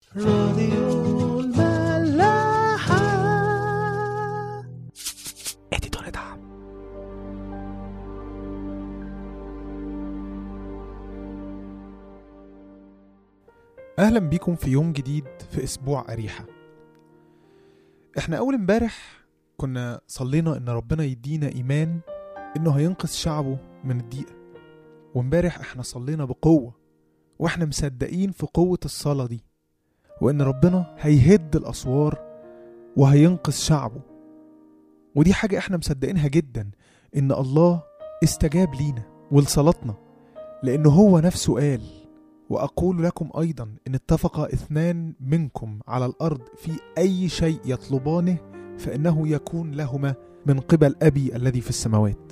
راديو الملاحة. اديتور دعم. اهلا بيكم في يوم جديد في اسبوع أريحة. احنا اول امبارح كنا صلينا ان ربنا يدينا ايمان انه هينقذ شعبه من الضيقة، وامبارح احنا صلينا بقوة واحنا مصدقين في قوة الصلاة دي، وان ربنا هيهد الاسوار وهينقذ شعبه. ودي حاجة احنا مصدقينها جدا، ان الله استجاب لينا ولصلاتنا، لانه هو نفسه قال: وأقول لكم أيضا إن اتفق 2 منكم على الأرض في أي شيء يطلبانه فإنه يكون لهما من قبل أبي الذي في السماوات.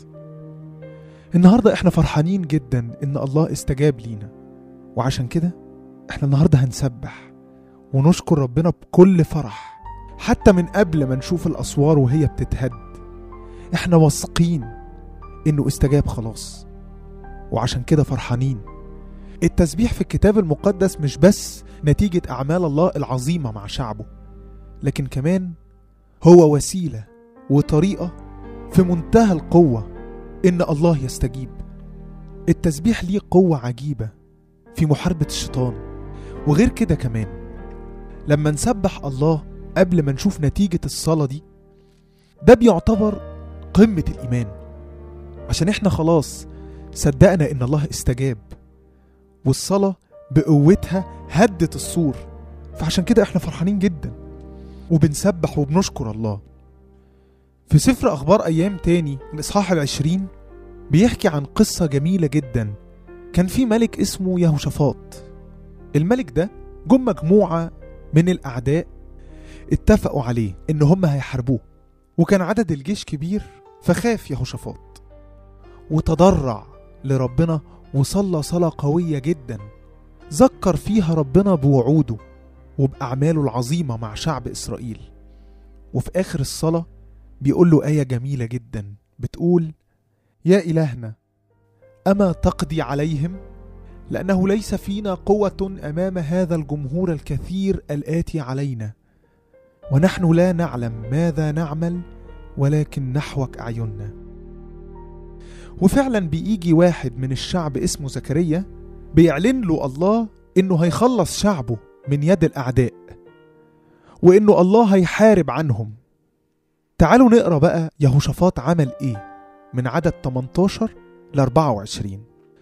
النهاردة إحنا فرحانين جدا إن الله استجاب لينا، وعشان كده إحنا النهاردة هنسبح ونشكر ربنا بكل فرح، حتى من قبل ما نشوف الأسوار وهي بتتهد. إحنا واثقين إنه استجاب خلاص، وعشان كده فرحانين. التسبيح في الكتاب المقدس مش بس نتيجة أعمال الله العظيمة مع شعبه، لكن كمان هو وسيلة وطريقة في منتهى القوة إن الله يستجيب. التسبيح ليه قوة عجيبة في محاربة الشيطان. وغير كده كمان لما نسبح الله قبل ما نشوف نتيجة الصلاة دي، ده بيعتبر قمة الإيمان، عشان إحنا خلاص صدقنا إن الله استجاب، والصلاة بقوتها هدت السور. فعشان كده احنا فرحانين جدا وبنسبح وبنشكر الله. في سفر أخبار أيام تاني الإصحاح 20 بيحكي عن قصة جميلة جدا. كان في ملك اسمه يهوشافاط. الملك ده جم مجموعة من الأعداء اتفقوا عليه إن هم هيحاربوه، وكان عدد الجيش كبير، فخاف يهوشافاط وتضرع لربنا وصلى صلاة قوية جدا ذكر فيها ربنا بوعوده وبأعماله العظيمة مع شعب إسرائيل. وفي آخر الصلاة بيقول له آية جميلة جدا بتقول: يا إلهنا أما تقضي عليهم، لأنه ليس فينا قوة أمام هذا الجمهور الكثير الآتي علينا، ونحن لا نعلم ماذا نعمل ولكن نحوك أعيننا. وفعلا بيجي واحد من الشعب اسمه زكريا بيعلن له الله انه هيخلص شعبه من يد الاعداء، وانه الله هيحارب عنهم. تعالوا نقرأ بقى يهوشافاط عمل ايه من عدد 18 ل 24.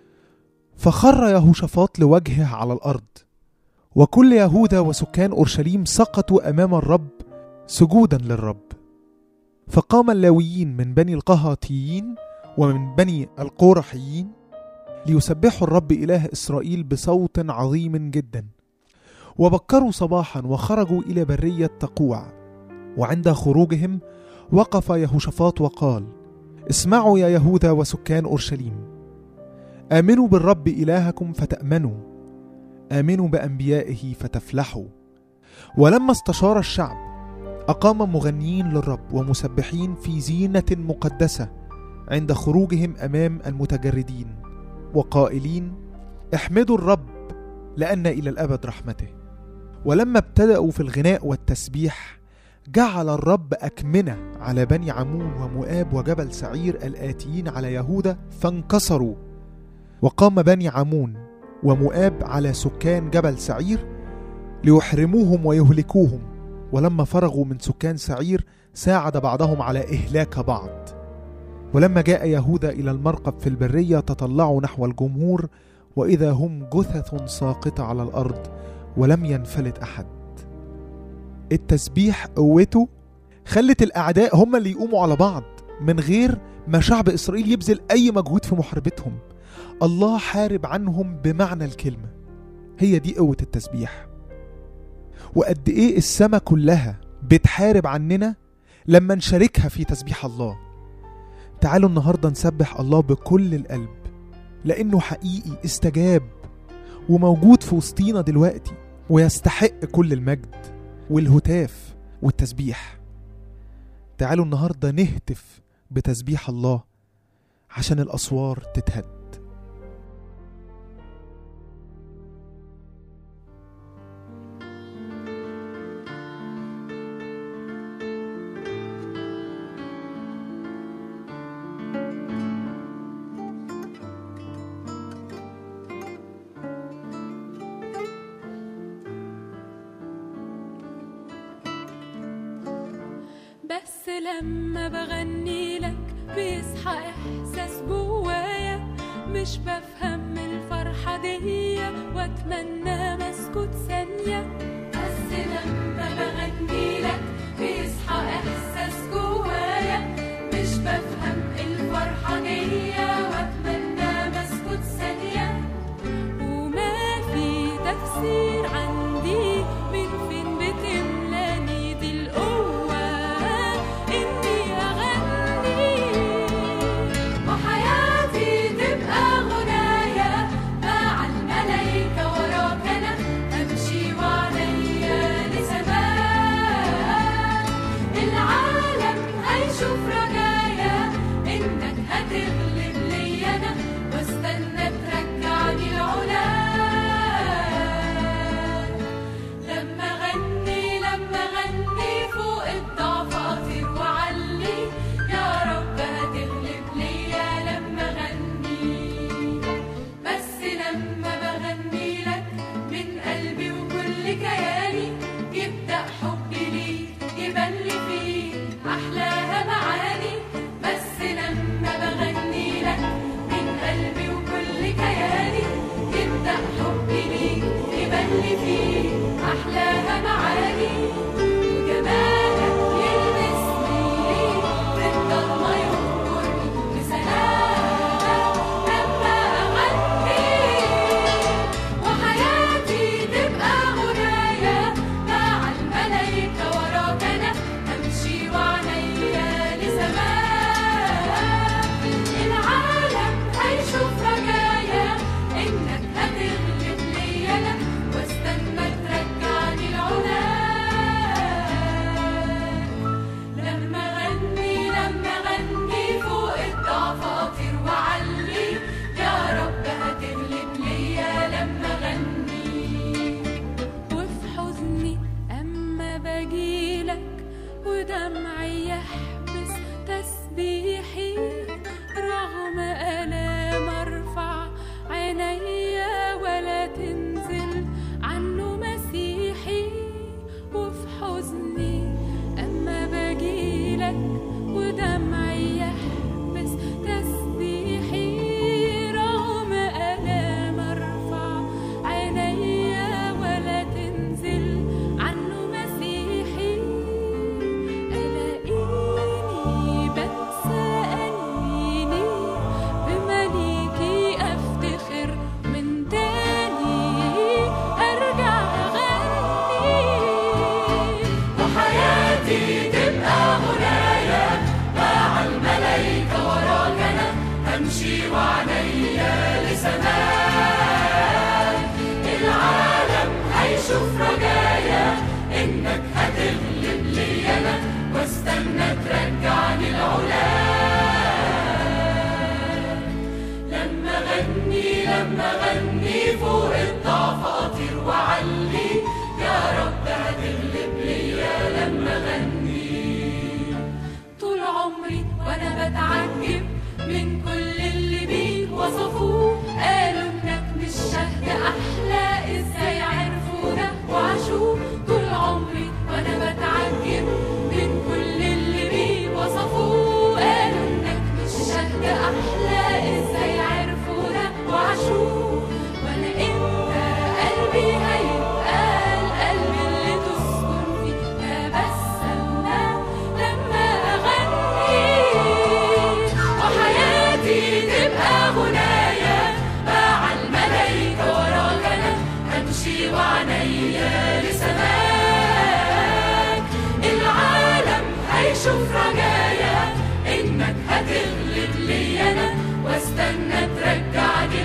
فخر يهوشافاط لوجهه على الارض، وكل يهوذا وسكان اورشليم سقطوا امام الرب سجودا للرب. فقام اللاويين من بني القهاتيين ومن بني القورحيين ليسبحوا الرب إله إسرائيل بصوت عظيم جدا، وبكروا صباحا وخرجوا إلى برية تقوع. وعند خروجهم وقف يهوشافاط وقال: اسمعوا يا يهوذا وسكان أورشليم، آمنوا بالرب إلهكم فتأمنوا، آمنوا بأنبيائه فتفلحوا. ولما استشار الشعب أقام مغنيين للرب ومسبحين في زينة مقدسة عند خروجهم أمام المتجردين، وقائلين: احمدوا الرب لأن إلى الأبد رحمته. ولما ابتدأوا في الغناء والتسبيح جعل الرب أكمنة على بني عمون ومؤاب وجبل سعير الآتيين على يهوذا فانكسروا، وقام بني عمون ومؤاب على سكان جبل سعير ليحرموهم ويهلكوهم. ولما فرغوا من سكان سعير ساعد بعضهم على إهلاك بعض. ولما جاء يهوذا إلى المرقب في البرية تطلعوا نحو الجمهور، وإذا هم جثث ساقطة على الأرض ولم ينفلت أحد. التسبيح قوته خلت الأعداء هم اللي يقوموا على بعض من غير ما شعب إسرائيل يبذل أي مجهود في محاربتهم. الله حارب عنهم بمعنى الكلمة. هي دي قوة التسبيح. وقد إيه السماء كلها بتحارب عننا لما نشاركها في تسبيح الله. تعالوا النهاردة نسبح الله بكل القلب، لأنه حقيقي استجاب وموجود في وسطينا دلوقتي، ويستحق كل المجد والهتاف والتسبيح. تعالوا النهاردة نهتف بتسبيح الله عشان الأسوار تتهد. بس لما بغني لك بيصحى إحساس جوايا، مش بفهم الفرحة دي واتمنى مسكوت ثانية. بس لما بغني لك بيصحى إحساس جوايا، مش بفهم الفرحة دي واتمنى مسكوت ثانية. وما في تفسير عندي من فين بتملاني دي القوة إني أغني، وحياتي تبقى غنايا مع الملايكة وراك أنا أمشي وعليا لسماء. العالم هيشوف رجايا إنك هتغلب لي أنا، واستنى ترجعني العلا. لما غني فوق الضعف أطير وعلي، يا رب هتغلب ليا لما غني. بس لما بغني لك من قلبي وكل كياني، يبدأ حبي ليك يبان لي فيه أحلاها معاني. بس لما بغني لك من قلبي وكل كياني، يبدأ حبي ليك يبان لي فيه أحلاها معاني. وجمالك يلمسني في الضلمة يغمرني بسلامك لما أغني، وحياتي تبقى غنايا مع الملايكة وراك أنا أمشي وعليا لسماء. العالم هيشوف رجايا إنك هتغلب لي أنا، واستنى ترجعني العلا. لما غني فوق الضعف أطير وعلي، يا رب هتغلب ليا لما غني. وفي حزني أما بجيلك ودمعي يحبس تسبيحي، رغم آلام أرفع عينيا ولا تنزل عنه مسيحي. وفي حزني أما بجيلك ودمعي يحبس تسبيحي، رغم آلام أرفع عينيا ولا تنزل عنه مسيحي. ألاقيني بنسى أنيني بمليكي أفتخر من تاني أرجع أغني، وحياتي تبقى غنايا مع الملايكة وراك أنا أمشي وعليا لسماء. العالم هيشوف رجايا إنك هتغلب لي أنا، واستنى ترجعني العلا. لما غني فوق الضعف أطير وعلي، يا رب هتغلب ليا لما غني. طول عمري وأنا بتعجب من كل اللي بيك وصفوه، قالوا إنك مش شهد أحلى، إزاي عرفوا ده وعاشوه. طول عمري وأنا بتعجب من كل اللي بيك وصفوه، قالوا إنك مش شهد أحلى، إزاي عرفوا ده وعاشوه. وأنا إمتى قلبي هيبقى القلب اللي تسكن فيه، تبسمنا لما أغني، وحياتي تبقى غنايا مع الملايكة وراك أنا أمشي وعينيا لسماك. العالم هيشوف رجايا إنك هتغلب لي أنا، واستنى ترجعني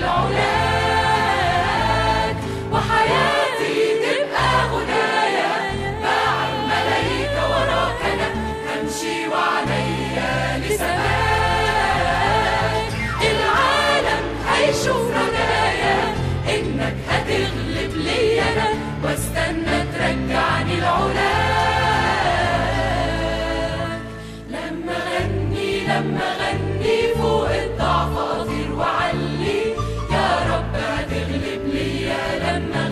العلاك. وحياتي تبقى غنايا مع الملايكة وراك أنا أمشي وعينيا لسماك. العالم هيشوف رجايا إنك هتغلب لي أنا، واستنى ترجعني العلاك. لما غني فوق الضعف أطير وعلي، يا رب هتغلب ليا لما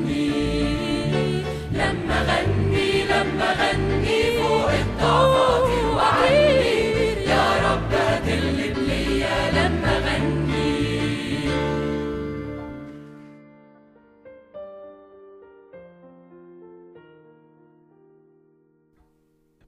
غني فوق الضعف أطير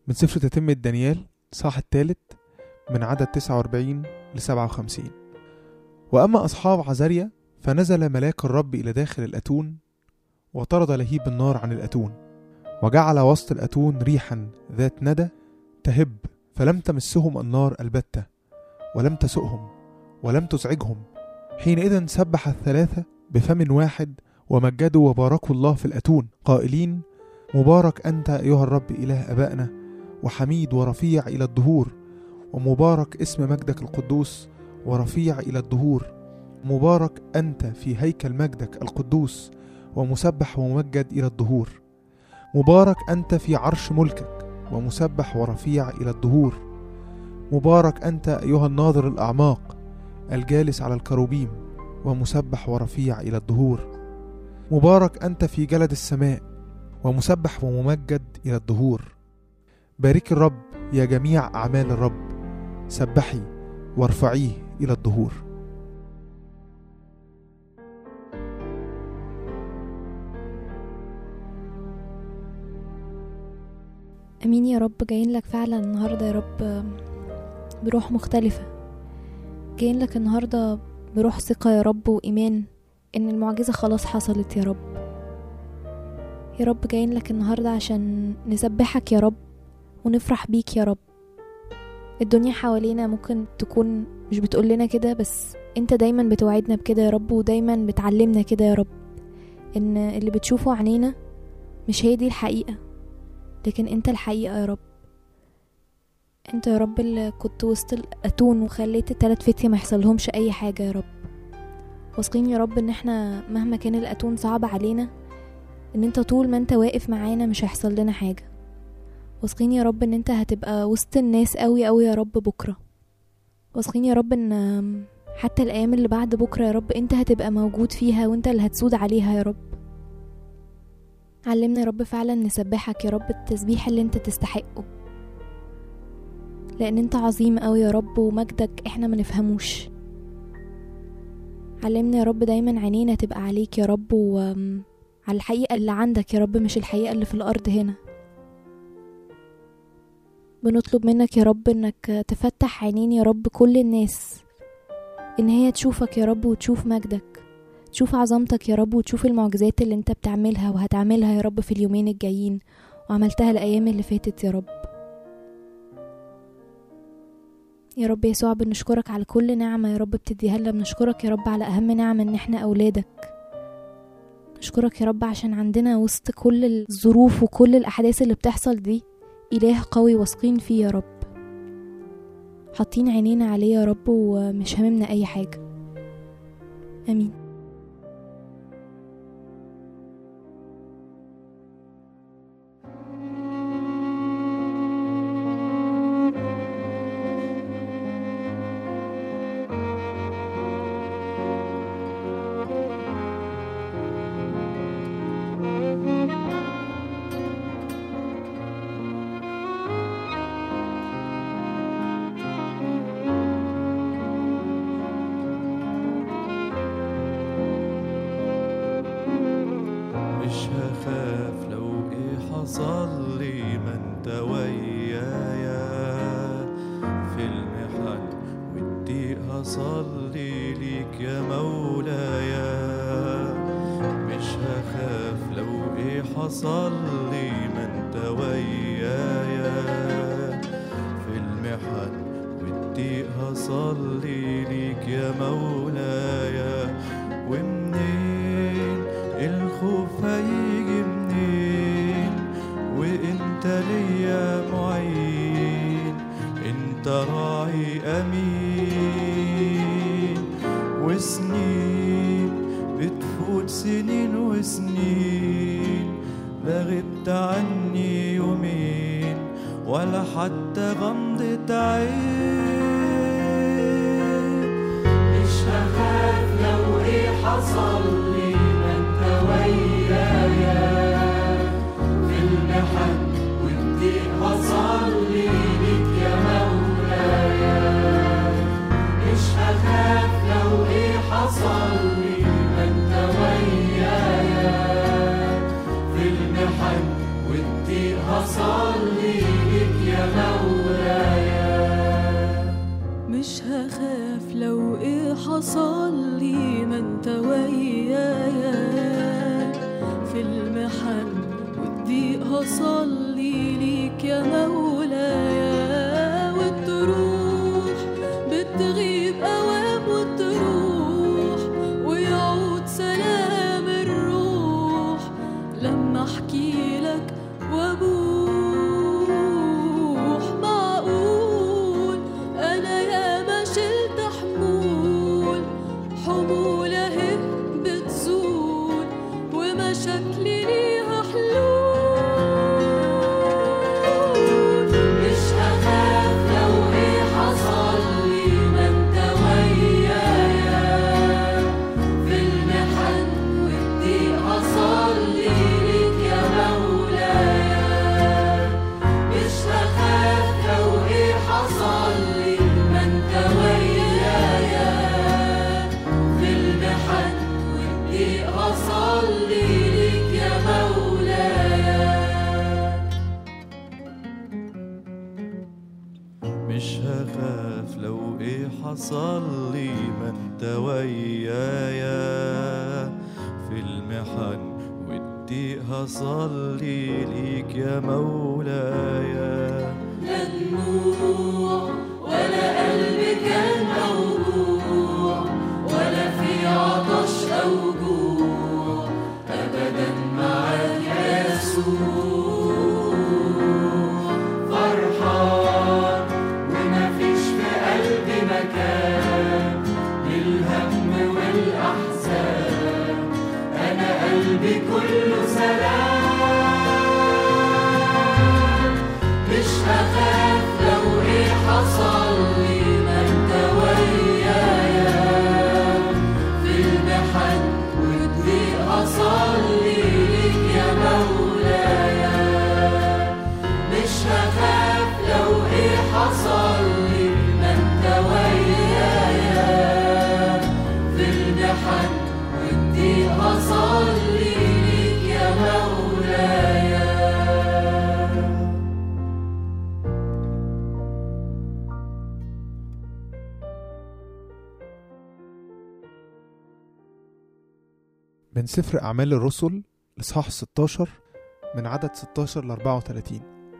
من سفر تتمة دانيال صح الثالث من عدد 49 ل57. وأما أصحاب عزريا فنزل ملاك الرب إلى داخل الأتون وطرد لهيب النار عن الأتون، وجعل وسط الأتون ريحا ذات ندى تهب، فلم تمسهم النار البتة ولم تسؤهم ولم تزعجهم. حينئذ سبح الثلاثة بفم واحد ومجدوا وباركوا الله في الأتون قائلين: مبارك أنت أيها الرب إله أبائنا، وحميد ورفيع إلى الدهور، ومبارك اسم مجدك القدوس ورفيع إلى الدهور. مبارك أنت في هيكل مجدك القدوس، ومسبح وممجد إلى الدهور. مبارك أنت في عرش ملكك، ومسبح ورفيع إلى الدهور. مبارك أنت أيها الناظر الأعماق الجالس على الكروبيم، ومسبح ورفيع إلى الدهور. مبارك أنت في جلد السماء، ومسبح وممجد إلى الدهور. بارك الرب يا جميع أعمال الرب، سبحي وارفعيه إلى الدهور. امين يا رب. جايين لك فعلا النهارده يا رب بروح مختلفة، جايين لك النهارده بروح ثقة يا رب وإيمان إن المعجزة خلاص حصلت يا رب. يا رب جايين لك النهارده عشان نسبحك يا رب ونفرح بيك يا رب. الدنيا حوالينا ممكن تكون مش بتقولنا كده، بس انت دايما بتوعدنا بكده يا رب، ودايما بتعلمنا كده يا رب ان اللي بتشوفه عنينا مش هي دي الحقيقة، لكن انت الحقيقة يا رب. انت يا رب اللي كنت وسط الأتون وخليت ال3 فتية ما يحصلهمش اي حاجة يا رب. واثقين يا رب ان احنا مهما كان الأتون صعب علينا، ان انت طول ما انت واقف معانا مش هيحصل لنا حاجة. واثقين يا رب ان انت هتبقى وسط الناس قوي قوي يا رب بكرة. واثقين يا رب ان حتى الأيام اللي بعد بكرة يا رب انت هتبقى موجود فيها، وانت اللي هتسود عليها يا رب. علمنا يا رب فعلا نسبحك يا رب التسبيح اللي انت تستحقه، لان انت عظيم قوي يا رب ومجدك احنا ما نفهموش. علمنا يا رب دايما عينينا تبقى عليك يا رب، وعلى الحقيقة اللي عندك يا رب، مش الحقيقة اللي في الأرض هنا. بنطلب منك يا رب انك تفتح عينين يا رب كل الناس، ان هي تشوفك يا رب وتشوف مجدك، تشوف عظمتك يا رب، وتشوف المعجزات اللي انت بتعملها وهتعملها يا رب في اليومين الجايين، وعملتها الأيام اللي فاتت يا رب. يا رب يسوع بنشكرك على كل نعمة يا رب بتديها لنا. بنشكرك يا رب على أهم نعمة ان احنا أولادك. نشكرك يا رب عشان عندنا وسط كل الظروف وكل الأحداث اللي بتحصل دي إله قوي واثقين فيه يا رب، حاطين عينينا عليه يا رب، ومش هممنا أي حاجة. آمين. صلي ما انت ويايا في المحن والضيق، هصلي ليك يا مولايا. مش هخاف لو ايه حصل لي، ما انت ويايا في المحن والضيق، هصلي ليك يا مولايا. ومنين الخوف هيجي منين، وانت ليا معين، انت راعي امين. وسنين بتفوت سنين وسنين، لا غبت عني يومين ولا حتى غمضة عين. مش هخاف لو ايه حصل لي، ما انت ويايا في المحن والضيق، هصلي ليك يا مولايا. مش هخاف لو ايه حصل لي، ما انت ويايا في المحن والضيق هصلي لك يا مولاي. مش هخاف لو ايه حصل لي، ما انت ويايا في المحن والضيق هصلي ليك يا مولايا. والتروح بتغيب اوام وتروح، ويعود سلام الروح لما احكي لك وابوح. معقول انا ياما شلت حمول، حمول اهي بتزول ومشاكلي ليها حلول. مش هخاف لو ايه حصل لي، ما انت ويايا في المحن والضيق هصلي لك يا مولايا. مش هخاف لو ايه حصل لي، ما انت ويايا في المحن والضيق هصلي لك يا مولايا. مش هخاف لو ايه حصل لي، ما انت ويايا في المحن والضيق هصلي ليك يا مولايا. لا دموع ولا قلب كان موجوع، ولا في عطش أو جوع، أبدا معاك يا يسوع. فرحان ومفيش في قلبي مكان للهم والأحزان، أنا قلبي كله سلام. مش هخاف لو ايه حصل لي، ما انت ويايا في المحن والضيق هصلي لك يا مولايا. مش هخاف لو ايه حصل لي، ما انت ويايا في المحن والضيق هصلي لك يا مولايا. من سفر أعمال الرسل الإصحاح 16 من عدد 16 ل 34.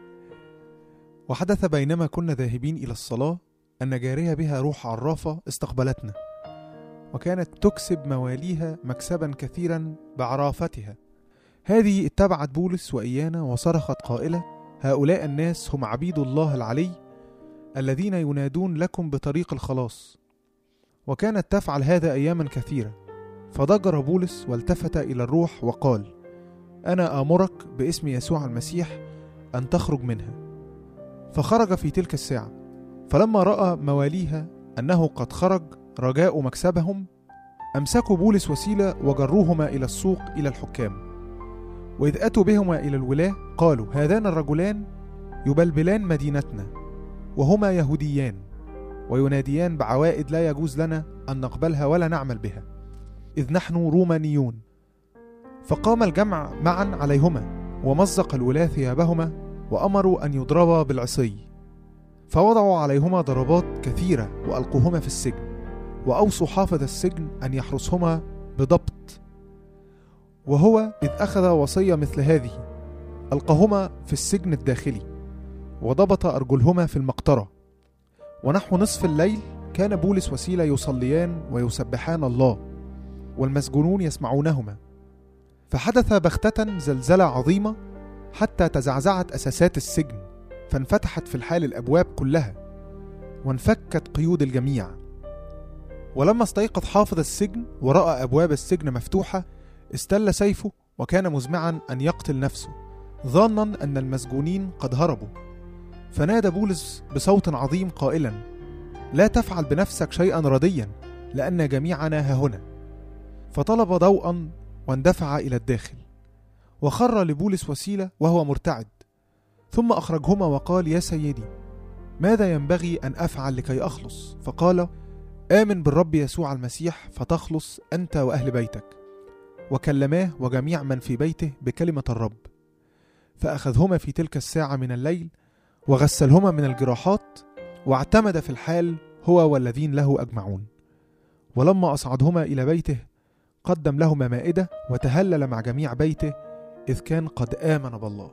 وحدث بينما كنا ذاهبين إلى الصلاة أن جارية بها روح عرافة استقبلتنا، وكانت تكسب مواليها مكسبا كثيرا بعرافتها. هذه اتبعت بولس وإيانا وصرخت قائلة: هؤلاء الناس هم عبيد الله العلي الذين ينادون لكم بطريق الخلاص. وكانت تفعل هذا أياما كثيرة. فضجر بولس والتفت إلى الروح وقال: أنا آمرك باسم يسوع المسيح أن تخرج منها. فخرج في تلك الساعة. فلما رأى مواليها أنه قد خرج رجاء مكسبهم، أمسكوا بولس وسيلة وجروهما إلى السوق إلى الحكام. وإذ أتوا بهما إلى الولاة قالوا: هذان الرجلان يبلبلان مدينتنا، وهما يهوديان، ويناديان بعوائد لا يجوز لنا أن نقبلها ولا نعمل بها، إذ نحن رومانيون. فقام الجمع معا عليهما، ومزق الولاة ثيابهما، وأمروا أن يضربا بالعصي. فوضعوا عليهما ضربات كثيرة وألقوهما في السجن، وأوصوا حافظ السجن أن يحرسهما بضبط. وهو إذ أخذ وصية مثل هذه ألقاهما في السجن الداخلي، وضبط أرجلهما في المقطرة. ونحو نصف الليل كان بولس وسيلة يصليان ويسبحان الله، والمسجونون يسمعونهما. فحدث بغتة زلزلة عظيمة حتى تزعزعت أساسات السجن، فانفتحت في الحال الأبواب كلها، وانفكت قيود الجميع. ولما استيقظ حافظ السجن ورأى أبواب السجن مفتوحة، استل سيفه وكان مزمعا أن يقتل نفسه، ظانا أن المسجونين قد هربوا. فنادى بولس بصوت عظيم قائلا: لا تفعل بنفسك شيئا رديا، لأن جميعنا هاهنا. فطلب ضوءا واندفع إلى الداخل، وخر لبولس وسيلة وهو مرتعد، ثم أخرجهما وقال: يا سيدي، ماذا ينبغي أن أفعل لكي أخلص؟ فقال: آمن بالرب يسوع المسيح فتخلص أنت وأهل بيتك. وكلماه وجميع من في بيته بكلمة الرب. فأخذهما في تلك الساعة من الليل وغسلهما من الجراحات، واعتمد في الحال هو والذين له أجمعون. ولما أصعدهما إلى بيته قدم لهما مائدة وتهلل مع جميع بيته، إذ كان قد آمن بالله.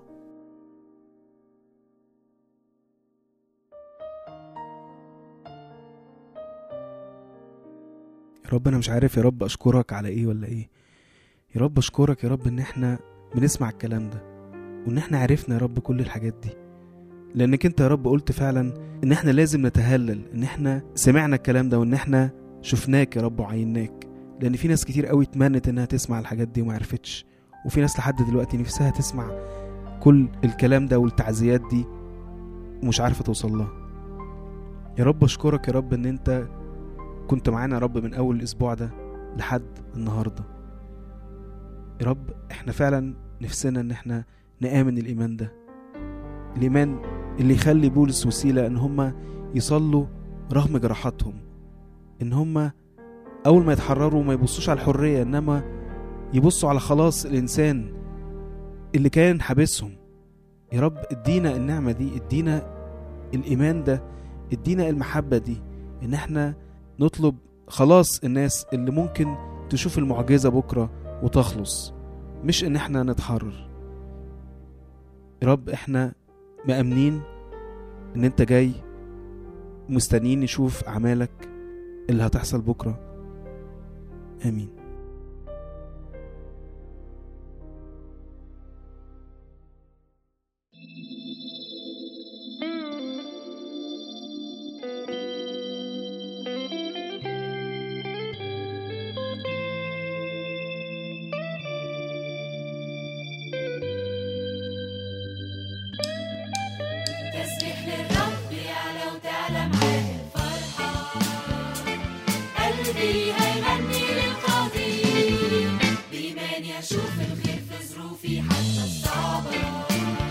يا رب أنا مش عارف يا رب أشكرك على إيه ولا إيه. يا رب أشكرك يا رب إن إحنا بنسمع الكلام ده، وإن إحنا عرفنا يا رب كل الحاجات دي، لأنك أنت يا رب قلت فعلا إن إحنا لازم نتهلل إن إحنا سمعنا الكلام ده، وإن إحنا شفناك يا رب وعيناك. لأن في ناس كتير قوي اتمنت إنها تسمع الحاجات دي وما عرفتش، وفي ناس لحد دلوقتي نفسها تسمع كل الكلام ده والتعزيات دي ومش عارفة توصل لها. يا رب أشكرك يا رب إن أنت كنت معانا يا رب من أول الأسبوع ده لحد النهاردة. يا رب إحنا فعلا نفسنا إن إحنا نآمن الإيمان ده، الإيمان اللي يخلي بولس وسيلة إن هم يصلوا رغم جراحاتهم، إن هم أول ما يتحرروا ما يبصوش على الحرية، إنما يبصوا على خلاص الإنسان اللي كان حابسهم. يا رب ادينا النعمة دي، ادينا الإيمان ده، ادينا المحبة دي، إن احنا نطلب خلاص الناس اللي ممكن تشوف المعجزة بكرة وتخلص، مش إن احنا نتحرر. يا رب احنا مأمنين إن انت جاي، مستنيين نشوف أعمالك اللي هتحصل بكرة. آمين. تسبح للرب يعلى وتعلى معاه الفرحة، قلبي هيغني للقدير، بإيمان يشوف الخير في ظروفي حتى الصعبة.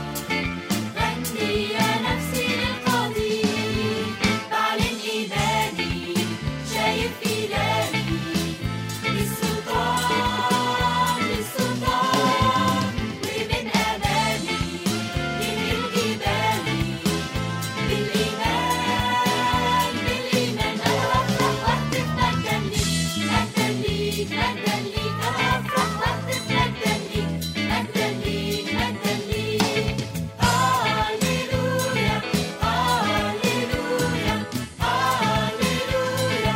غني يا نفسي للقدير، بعلن إيماني شايف إلهي، للسلطان للسلطان، ومن أمامي ينقل جبالي، بالإيمان بالإيمان أنا أفرح وأهتف مجدا ليك، مجدا ليك مجدا ليك، أنا أفرح وأهتف مجدا ليك، مجدا ليك مجدا ليك. هاليلويا هاليلويا هاليلويا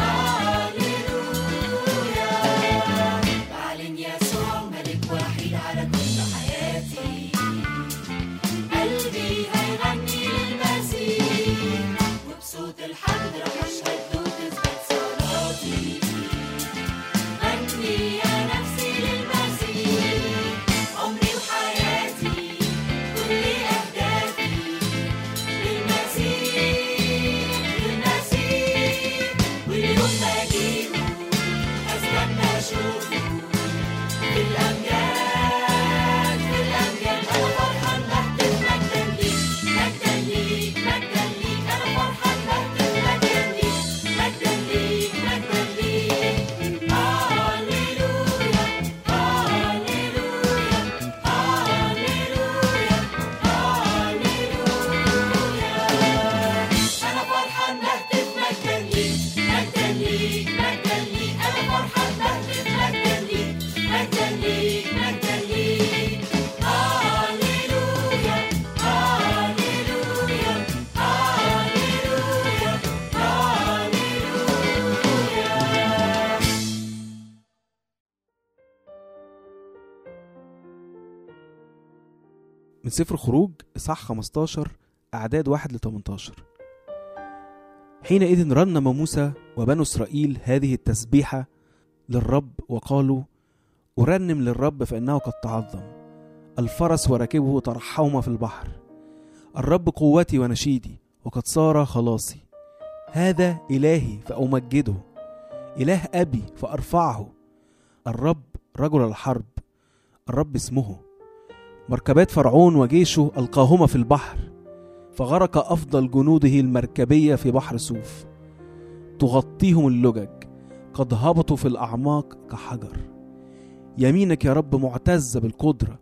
هاليلويا، بعلن يسوع ملك وحيد على كل حياتي، قلبي هيغني للمسيح، وبصوت الحمد رح أشهد وتثبت صلاتي. غني يا نفسي للمسيح، عمري وحياتي كل أهدافي للمسيح للمسيح، واليوم بجيبه أستنى أشوفه في الأمجاد في الأمجاد. أنا فرحان بهتف مجدا ليك، مجدا ليك مجدا ليك، أنا فرحان بهتف مجدا ليك، مجدا ليك مجدا ليك. هاليلويا هاليلويا هاليلويا هاليلويا، أنا فرحان بهتف مجدا ليك، مجدا ليك مجدا ليك، أنا فرحان بهتف مجدا ليك، مجدا ليك مجدا ليك. هاليلويا هاليلويا هاليلويا هاليلويا. من سفر خروج إصحاح 15 أعداد 1-18. حينئذ رنم موسى وبنو إسرائيل هذه التسبيحة للرب وقالوا: أرنم للرب فإنه قد تعظم، الفرس وركبه ترحوما في البحر، الرب قوتي ونشيدي وقد صار خلاصي. هذا إلهي فأمجده، إله أبي فأرفعه، الرب رجل الحرب، الرب اسمه. مركبات فرعون وجيشه ألقاهما في البحر، فغرق أفضل جنوده المركبية في بحر سوف، تغطيهم اللجج، قد هبطوا في الأعماق كحجر. يمينك يا رب معتزة بالقدرة،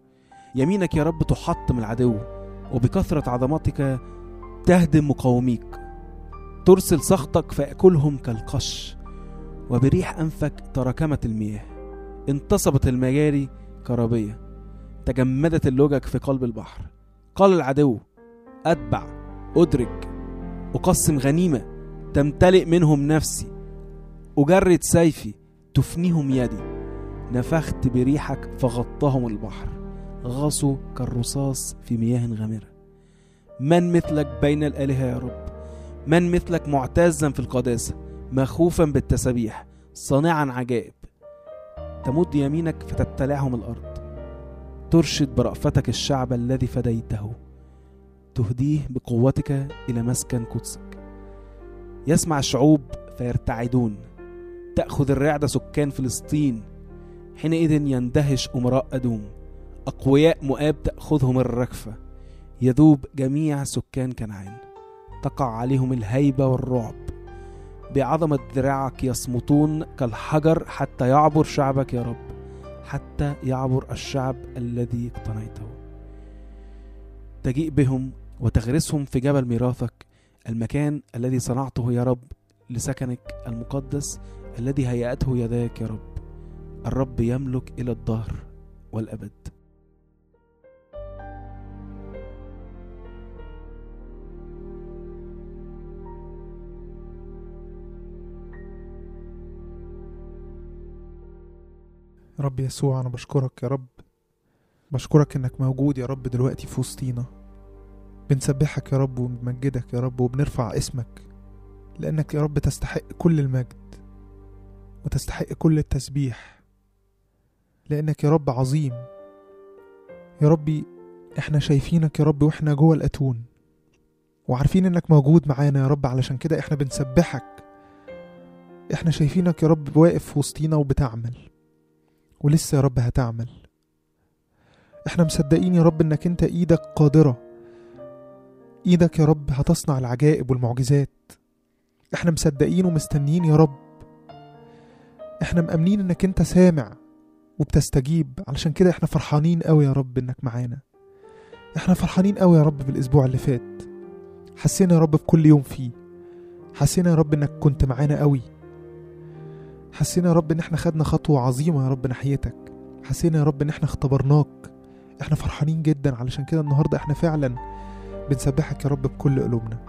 يمينك يا رب تحطم العدو، وبكثرة عظمتك تهدم مقاوميك. ترسل سخطك فيأكلهم كالقش، وبريح أنفك تراكمت المياه. انتصبت المجاري كرابية، تجمدت اللجج في قلب البحر. قال العدو: أتبع، أدرك، أقسم غنيمة، تمتلئ منهم نفسي، أجرد سيفي، تفنيهم يدي. نفخت بريحك فغطاهم البحر، غاصوا كالرصاص في مياه غامرة. من مثلك بين الآلهة يا رب؟ من مثلك معتزا في القداسة، مخوفا بالتسبيح، صانعا عجائب. تمد يمينك فتبتلعهم الأرض، ترشد برأفتك الشعب الذي فديته، تهديه بقوتك إلى مسكن قدسك. يسمع الشعوب فيرتعدون، تأخذ الرعدة سكان فلسطين. حينئذ يندهش أمراء أدوم، أقوياء مؤاب تأخذهم الركفة. يذوب جميع سكان كنعان، تقع عليهم الهيبة والرعب. بعظمة ذراعك يصمتون كالحجر حتى يعبر شعبك يا رب، حتى يعبر الشعب الذي اقتنيته. تجيء بهم وتغرسهم في جبل ميراثك، المكان الذي صنعته يا رب لسكنك المقدس الذي هيأته يداك يا رب. الرب يملك إلى الدهر والأبد. رب يسوع، أنا بشكرك يا رب، بشكرك إنك موجود يا رب دلوقتي في وسطينا. بنسبحك يا رب وبنمجدك يا رب وبنرفع اسمك، لأنك يا رب تستحق كل المجد وتستحق كل التسبيح، لأنك يا رب عظيم. يا ربي احنا شايفينك يا رب واحنا جوه الأتون، وعارفين إنك موجود معانا يا رب، علشان كده احنا بنسبحك. احنا شايفينك يا رب واقف في وسطينا وبتعمل، ولسه يا رب هتعمل. احنا مصدقين يا رب انك انت ايدك قادرة، ايدك يا رب هتصنع العجائب والمعجزات. احنا مصدقين ومستنيين يا رب، احنا مأمنين انك انت سامع وبتستجيب. علشان كده احنا فرحانين قوي يا رب انك معانا. احنا فرحانين قوي يا رب بالاسبوع اللي فات، حسينا يا رب في كل يوم فيه، حسينا يا رب انك كنت معانا قوي، حسينا يا رب ان احنا خدنا خطوة عظيمة يا رب ناحيتك، حسينا يا رب ان احنا اختبرناك. احنا فرحانين جدا، علشان كده النهاردة احنا فعلا بنسبحك يا رب بكل قلوبنا،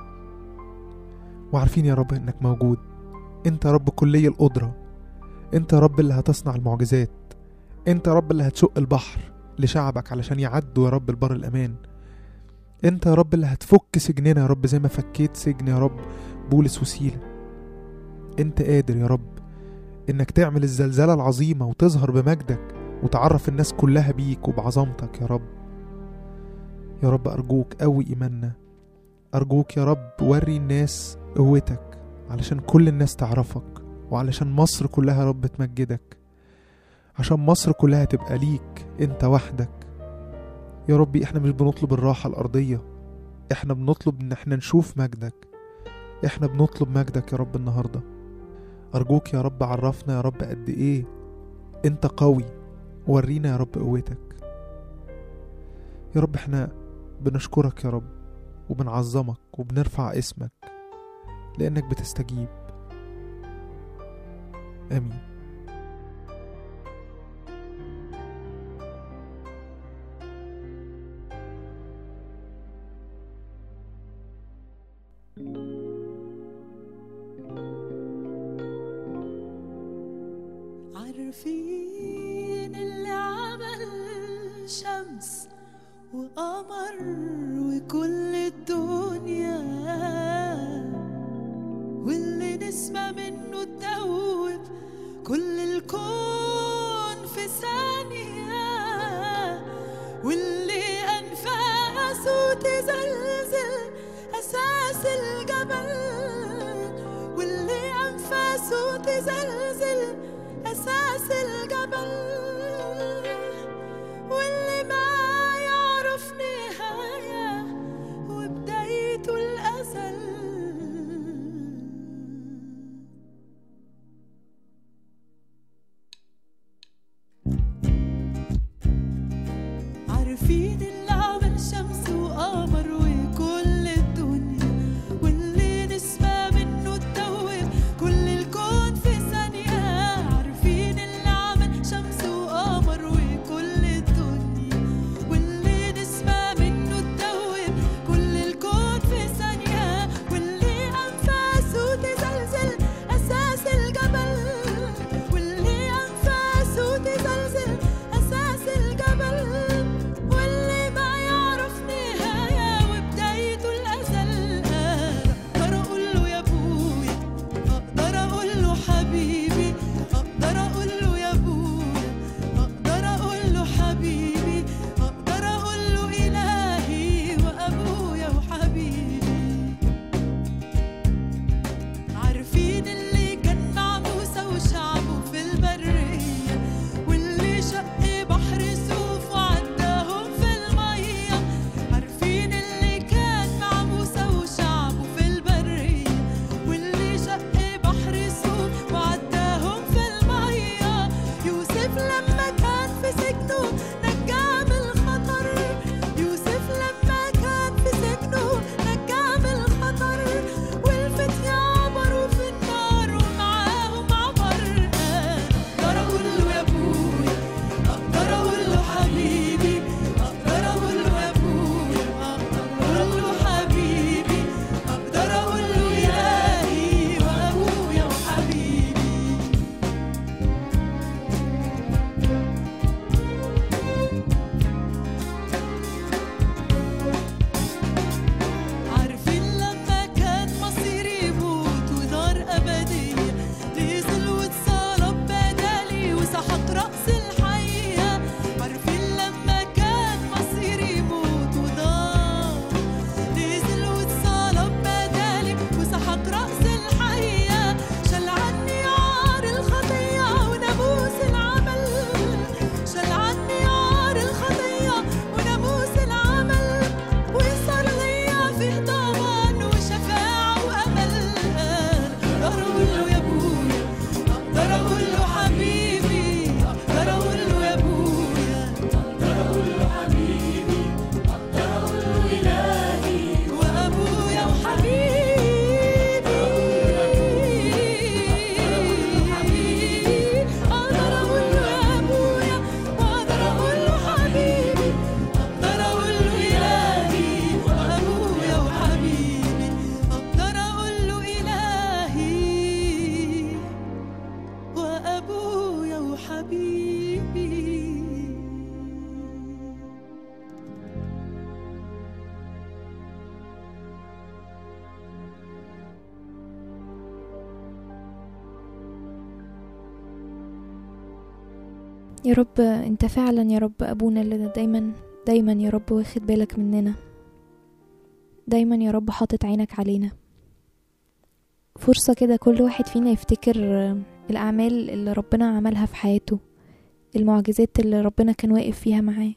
وعارفين يا رب انك موجود. انت يا رب كلي القدرة، انت يا رب اللي هتصنع المعجزات، انت يا رب اللي هتشق البحر لشعبك علشان يعدوا يا رب البر الأمان. انت يا رب اللي هتفك سجننا يا رب زي ما فكيت سجن يا رب بولس وسيلة. انت قادر يا رب انك تعمل الزلزلة العظيمة وتظهر بمجدك وتعرف الناس كلها بيك وبعظمتك يا رب. يا رب أرجوك قوي إيماننا، أرجوك يا رب وري الناس قوتك علشان كل الناس تعرفك، وعلشان مصر كلها يا رب تمجدك، عشان مصر كلها تبقى ليك انت وحدك. يا ربي احنا مش بنطلب الراحة الأرضية، احنا بنطلب ان احنا نشوف مجدك، احنا بنطلب مجدك يا رب النهاردة. أرجوك يا رب عرفنا يا رب قد ايه انت قوي، ورينا يا رب قوتك. يا رب احنا بنشكرك يا رب وبنعظمك وبنرفع اسمك لأنك بتستجيب. آمين. عارفين اللي عمل شمس وقمر وكل الدنيا، واللي نسمع منه تدوب كل الكون في ثانية، واللي أنفاسه تزلزل أساس الجبل، واللي أنفاسه تزلزل أساس الجبل، واللي ما يعرف نهاية وبدايته الأزل. عارفين يا رب انت فعلا يا رب ابونا اللي دايما يا رب واخد بالك مننا، دايما يا رب حاطط عينك علينا. فرصة كده كل واحد فينا يفتكر الأعمال اللي ربنا عملها في حياته، المعجزات اللي ربنا كان واقف فيها معاه.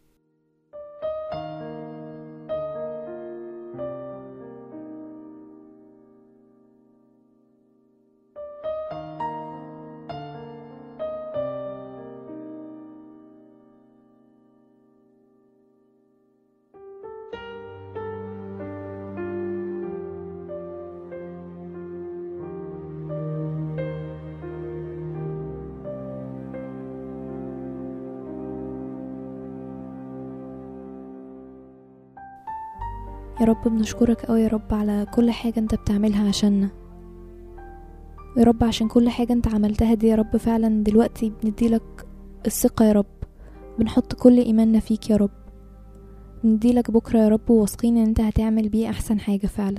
يا رب بنشكرك قوي يا رب على كل حاجة انت بتعملها عشاننا، يا رب عشان كل حاجة انت عملتها دي يا رب فعلا دلوقتي بنديلك الثقة يا رب، بنحط كل ايماننا فيك يا رب، بنديلك بكرة يا رب واثقين ان انت هتعمل بيه احسن حاجة فعلا.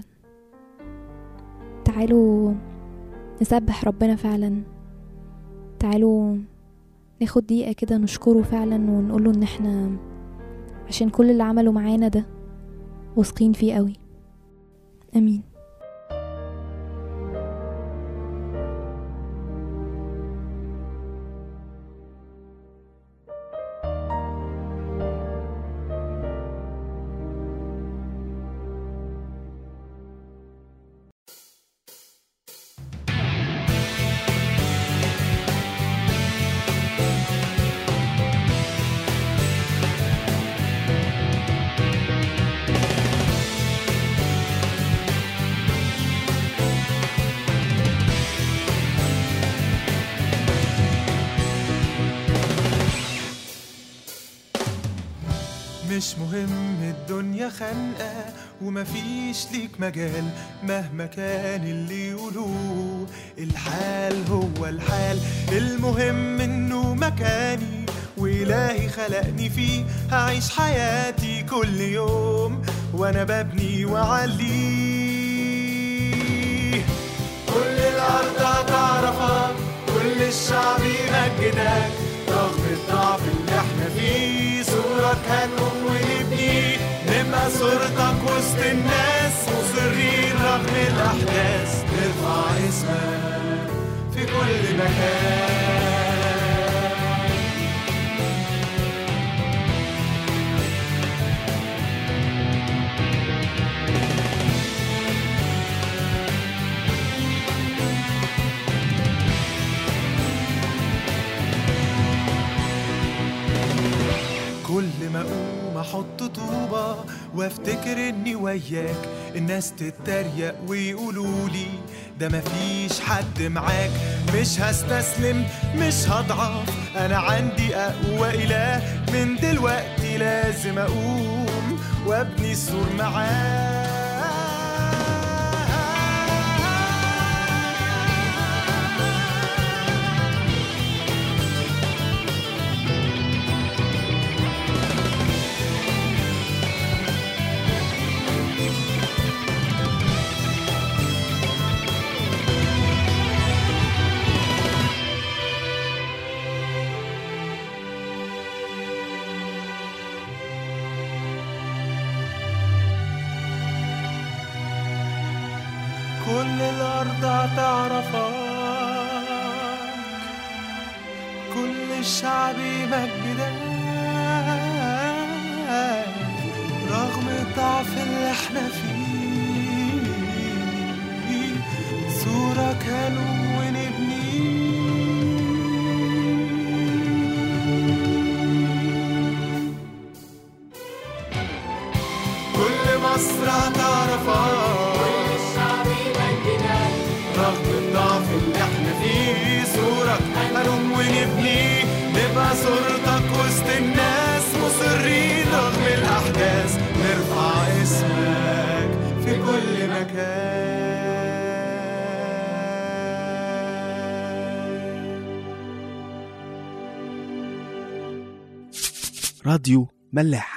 تعالوا نسبح ربنا فعلا، تعالوا ناخد دقيقة كده نشكره فعلا ونقوله ان احنا عشان كل اللي عمله معانا ده واثقين فيه قوي. امين. مش مهم الدنيا خانقة ومفيش ليك مجال، مهما كان اللي يقولوه الحال هو الحال، المهم انه مكاني وإلهي خلقني فيه، هعيش حياتي كل يوم وانا ببني وعليه. كل الارض هتعرفك، كل الشعب يمجدك، رغم الضعف اللي احنا فيه صورك هنقوم ونبني، نبقى صورتك وسط الناس، مصرين رغم الاحداث، نرفع اسمك في كل مكان. كل ما اقوم احط طوبة وافتكر اني وياك، الناس تتريق ويقولولي ده مفيش حد معاك، مش هستسلم مش هضعف، انا عندي اقوى اله، من دلوقتي لازم اقوم وابني السور معاك. كل الأرض هتعرفك، كل الشعب يمجدك، رغم الضعف اللي احنا فيه صورك هنقوم ونبني. كل مصر هتعرفك، رغم الضعف اللي احنا فيه صورك هنقوم ونبني، نبقى صورتك وسط الناس، مصرين رغم الأحداث، نرفع اسمك في كل مكان. راديو ملاح.